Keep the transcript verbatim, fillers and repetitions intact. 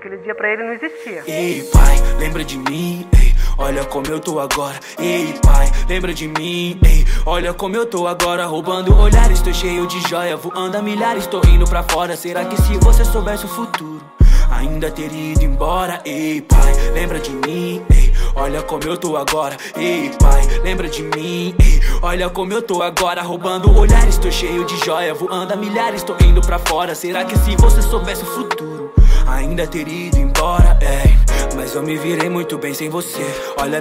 Aquele dia pra ele não existia. Ei, pai, lembra de mim, ei, olha como eu tô agora. Ei, pai, lembra de mim, ei, olha como eu tô agora. Roubando olhares, tô cheio de joia, voando a milhares, tô indo pra fora. Será que se você soubesse o futuro, ainda teria ido embora? Ei, pai, lembra de mim, ei, olha como eu tô agora. Ei, pai, lembra de mim, ei, olha como eu tô agora. Roubando olhares, tô cheio de joia, voando a milhares, tô indo pra fora. Será que se você soubesse o futuro, ainda teria ido embora? Ei, mas eu me virei muito bem sem você. Olha